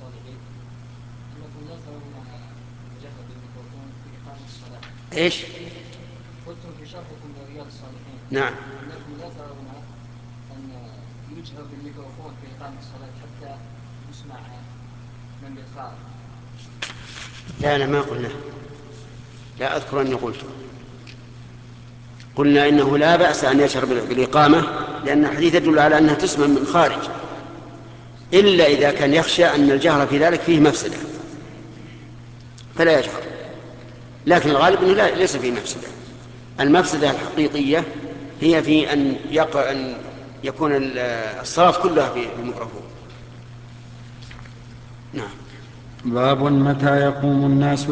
الصالحين أنكم لا ترون الجهر بالميكروفون في إقامة الصلاة. إيش؟ قلتم في شرحكم لرياض الصالحين نعم. أنكم لا ترون أن يجهر بالميكروفون في إقامة الصلاة حتى يسمع من بالخارج. لا أنا ما قلنا، لا أذكر أني قلت. قلنا إنه لا بأس أن يجهر بالإقامة لأن الحديث يدل على أنها تسمع من خارج، إلا إذا كان يخشى أن الجهر في ذلك فيه مفسدة فلا يجهر، لكن الغالب أنه ليس فيه مفسدة. المفسدة الحقيقية هي في أن يكون الصلاة كلها بالميكروفون. نعم. باب متى يقوم الناس